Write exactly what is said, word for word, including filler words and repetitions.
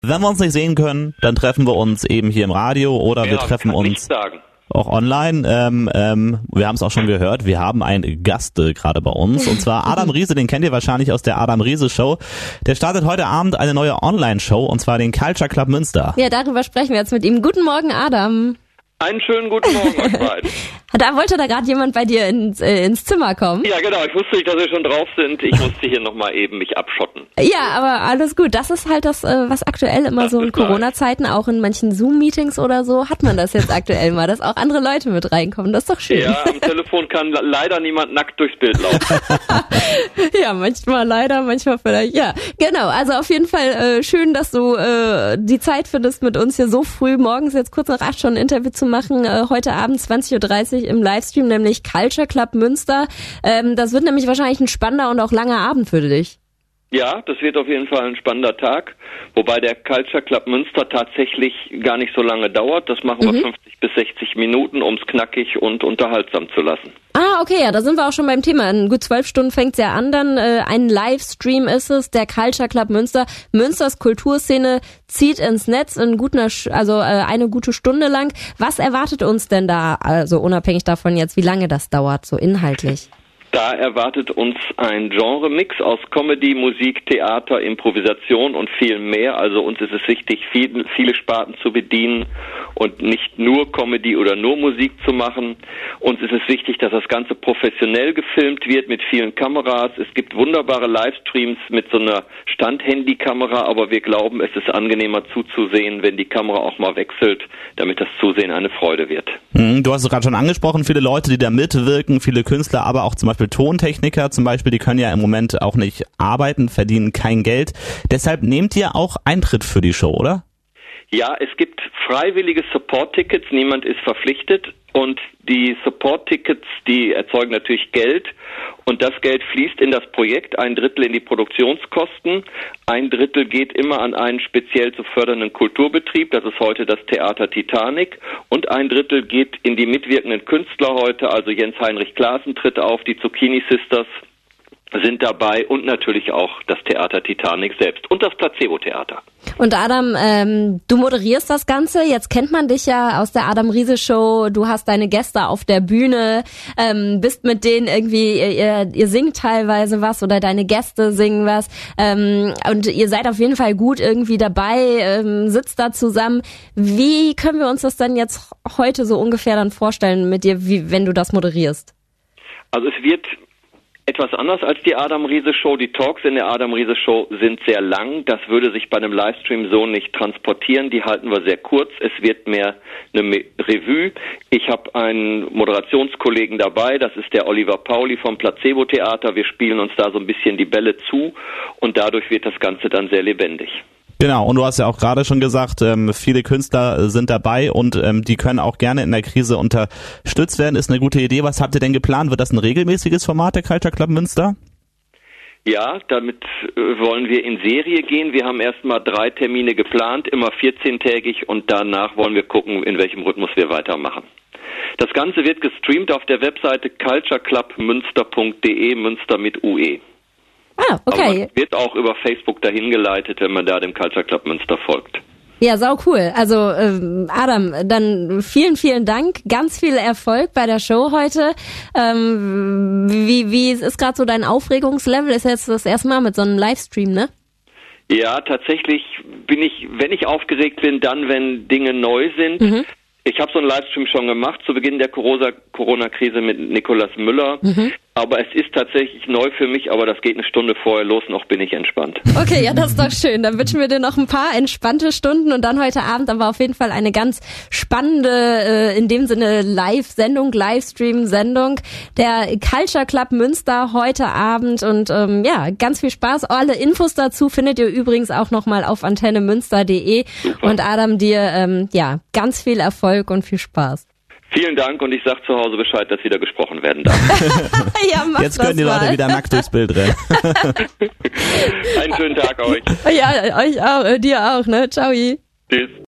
Wenn wir uns nicht sehen können, dann treffen wir uns eben hier im Radio oder ja, wir treffen uns auch online. Ähm, ähm, wir haben es auch schon gehört, wir haben einen Gast äh, gerade bei uns und zwar Adam Riese, den kennt ihr wahrscheinlich aus der Adam Riese Show. Der startet heute Abend eine neue Online-Show und zwar den Culture Club Münster. Ja, darüber sprechen wir jetzt mit ihm. Guten Morgen, Adam. Einen schönen guten Morgen euch beiden. Da wollte da gerade jemand bei dir ins, äh, ins Zimmer kommen. Ja, genau. Ich wusste nicht, dass wir schon drauf sind. Ich musste hier nochmal eben mich abschotten. Ja, aber alles gut. Das ist halt das, äh, was aktuell immer das so in Corona-Zeiten, auch in manchen Zoom-Meetings oder so, hat man das jetzt aktuell mal, dass auch andere Leute mit reinkommen. Das ist doch schön. Ja, am Telefon kann leider niemand nackt durchs Bild laufen. Ja, manchmal leider, manchmal vielleicht. Ja, genau. Also auf jeden Fall äh, schön, dass du äh, die Zeit findest, mit uns hier so früh morgens jetzt kurz nach acht schon ein Interview zu machen. Äh, heute Abend zwanzig Uhr dreißig im Livestream, nämlich Culture Club Münster. Ähm, das wird nämlich wahrscheinlich ein spannender und auch langer Abend für dich. Ja, das wird auf jeden Fall ein spannender Tag, wobei der Culture Club Münster tatsächlich gar nicht so lange dauert. Das machen wir mhm. fünfzig bis sechzig Minuten, um es knackig und unterhaltsam zu lassen. Ah, okay, ja, da sind wir auch schon beim Thema. In gut zwölf Stunden fängt's ja an, dann äh, ein Livestream ist es, der Culture Club Münster. Münsters Kulturszene zieht ins Netz in guter, also äh, eine gute Stunde lang. Was erwartet uns denn da, also unabhängig davon jetzt, wie lange das dauert, so inhaltlich? Da erwartet uns ein Genre-Mix aus Comedy, Musik, Theater, Improvisation und viel mehr. Also uns ist es wichtig, viel, viele Sparten zu bedienen und nicht nur Comedy oder nur Musik zu machen. Uns ist es wichtig, dass das Ganze professionell gefilmt wird mit vielen Kameras. Es gibt wunderbare Livestreams mit so einer Stand-Handy-Kamera, aber wir glauben, es ist angenehmer zuzusehen, wenn die Kamera auch mal wechselt, damit das Zusehen eine Freude wird. Du hast es gerade schon angesprochen, viele Leute, die da mitwirken, viele Künstler, aber auch zum Beispiel Tontechniker zum Beispiel, die können ja im Moment auch nicht arbeiten, verdienen kein Geld. Deshalb nehmt ihr auch Eintritt für die Show, oder? Ja, es gibt freiwillige Support-Tickets, niemand ist verpflichtet und die Support-Tickets, die erzeugen natürlich Geld und das Geld fließt in das Projekt, ein Drittel in die Produktionskosten, ein Drittel geht immer an einen speziell zu fördernden Kulturbetrieb, das ist heute das Theater Titanic und ein Drittel geht in die mitwirkenden Künstler heute, also Jens-Heinrich Klaassen tritt auf, die Zucchini Sisters sind dabei und natürlich auch das Theater Titanic selbst und das Placebo-Theater. Und Adam, ähm, du moderierst das Ganze, jetzt kennt man dich ja aus der Adam Riese Show, du hast deine Gäste auf der Bühne, ähm, bist mit denen irgendwie, ihr, ihr singt teilweise was oder deine Gäste singen was ähm, und ihr seid auf jeden Fall gut irgendwie dabei, ähm, sitzt da zusammen. Wie können wir uns das dann jetzt heute so ungefähr dann vorstellen mit dir, wie wenn du das moderierst? Also es wird etwas anders als die Adam Riese Show. Die Talks in der Adam Riese Show sind sehr lang. Das würde sich bei einem Livestream so nicht transportieren. Die halten wir sehr kurz. Es wird mehr eine Revue. Ich habe einen Moderationskollegen dabei. Das ist der Oliver Pauli vom Placebo Theater. Wir spielen uns da so ein bisschen die Bälle zu und dadurch wird das Ganze dann sehr lebendig. Genau, und du hast ja auch gerade schon gesagt, ähm, viele Künstler sind dabei und ähm, die können auch gerne in der Krise unterstützt werden. Ist eine gute Idee. Was habt ihr denn geplant? Wird das ein regelmäßiges Format, der Culture Club Münster? Ja, damit äh, wollen wir in Serie gehen. Wir haben erstmal drei Termine geplant, immer vierzehntägig und danach wollen wir gucken, in welchem Rhythmus wir weitermachen. Das Ganze wird gestreamt auf der Webseite culture club münster punkt de, Münster mit U E. Ah, okay. Aber man wird auch über Facebook dahin geleitet, wenn man da dem Culture Club Münster folgt. Ja, sau cool. Also ähm, Adam, dann vielen, vielen Dank. Ganz viel Erfolg bei der Show heute. Ähm, wie, wie ist gerade so dein Aufregungslevel? Ist jetzt das erste Mal mit so einem Livestream, ne? Ja, tatsächlich bin ich, wenn ich aufgeregt bin, dann, wenn Dinge neu sind. Mhm. Ich habe so einen Livestream schon gemacht zu Beginn der Corona-Krise mit Nikolaus Müller. Mhm. Aber es ist tatsächlich neu für mich, aber das geht eine Stunde vorher los, noch bin ich entspannt. Okay, ja, das ist doch schön. Dann wünschen wir dir noch ein paar entspannte Stunden und dann heute Abend aber auf jeden Fall eine ganz spannende, äh, in dem Sinne Live-Sendung, Livestream-Sendung. Der Culture Club Münster heute Abend und ähm, ja, ganz viel Spaß. Alle Infos dazu findet ihr übrigens auch nochmal auf antenne münster punkt de. Und Adam, dir ähm, ja ganz viel Erfolg und viel Spaß. Vielen Dank und ich sag zu Hause Bescheid, dass wieder gesprochen werden darf. Ja, mach Jetzt können die mal. Leute wieder nackt durchs Bild rennen. Einen schönen Tag euch. Ja, euch auch, äh, dir auch, ne? Ciao. Tschüss.